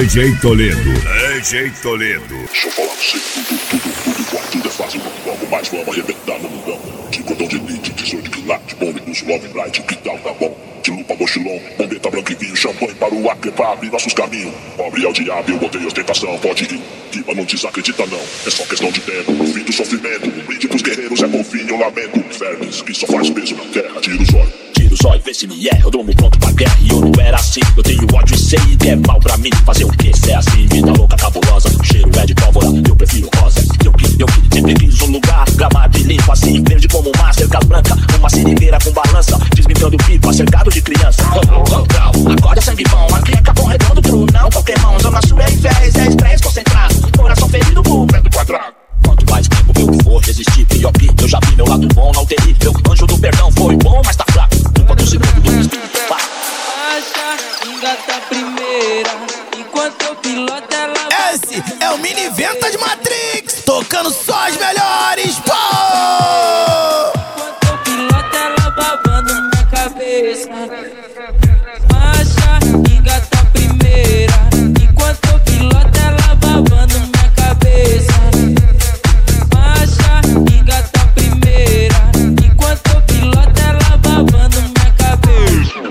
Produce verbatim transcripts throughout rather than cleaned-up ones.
D J Toledo. D J Toledo. Deixa eu falar pra você, tudo, tudo, tudo igual, tudo é fácil, vamos, vamos, mas vamos arrebentar no mundão. De cordão de elite, dezoito quilates, bomba, uso, love, bright, que tal, tá bom? De lupa, mochilão, bombeta, branco e vinho, champanhe para o acre, pra abrir nossos caminhos. Pobre é o diabo, eu botei ostentação, pode ir, que mas não desacredita não, é só questão de tempo. No fim do sofrimento, um brinde pros guerreiros, é por fim, eu lamento. Infernos, que só faz peso na terra, tira os olhos. Tira os olhos, vê se me erra, eu durmo pronto pra guerra. E eu não era assim, eu tenho ódio e sei que é mal pra mim. Fazer o que? Se é assim, vida louca, cabulosa. O cheiro é de pólvora, eu prefiro rosa. Eu que, eu que sempre quis um lugar gramado e limpo assim, verde como uma cerca branca, uma seringueira com balança, desmintando pipa, cercado de criança. Oh, oh, oh, acorda sangue bom, aqui é capão redondo, true não, Pokémon. Zona Sul é inveja, é estresse concentrado, coração ferido por vento quadrado. Quanto mais tempo eu for resistir, pior que eu já vi meu lado bom na U T I. Meu anjo do perdão foi bom, mas tá fraco. Enquanto o segundo do espírito pá. Baixa, engata a primeira, enquanto eu piloto ela. Esse é o Mini Ventas Matrix, tocando só as melhores, pô! Enquanto eu piloto ela babando minha cabeça. Baixa, engata a primeira, enquanto eu piloto ela babando minha cabeça. Baixa, engata a primeira, enquanto eu piloto ela babando minha cabeça.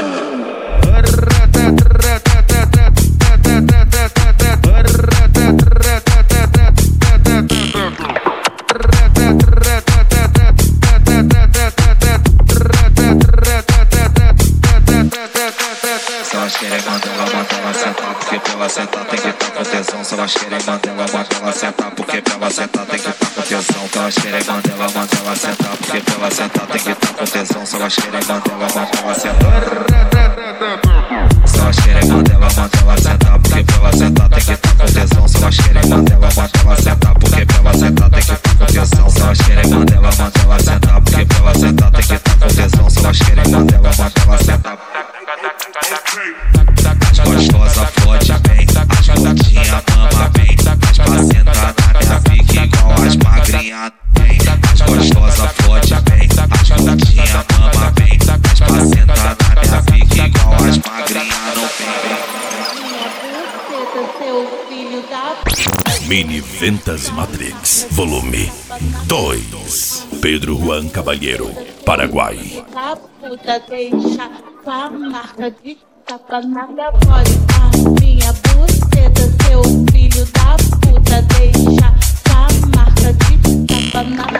Se elas querem mandar ela, manda ela sentar, porque pra ela sentar tem que estar com tesão. Se elas querem mandar ela, manda ela sentar, porque pra ela sentar tem que estar com tesão. Se elas querem mandar ela, manda ela sentar, porque pra ela sentar tem que estar com tesão. Se elas querem mandar ela, manda ela sentar. Se elas querem mandar ela, manda ela sentar, porque pra ela sentar tem que estar com tesão. Se elas querem mandar ela, manda ela sentar, porque pra ela sentar tem que estar com tesão. Se elas querem mandar ela, manda ela sentar, porque pra ela sentar tem que estar com tesão. Se elas querem mandar ela, manda ela sentar. As gostosas fode bem, as gordinhas mama bem, as pra sentar na minha pique igual as magrinhas tem. As gostosas fode bem, as gordinhas mama bem, as pra sentar na minha pique igual as magrinhas não tem. Mini Ventas Matrix, volume dois. Pedro Juan Cabalheiro, Paraguai. A puta deixa com a marca de tapa na minha body. A minha buceta, seu filho da puta deixa com a marca de tapa na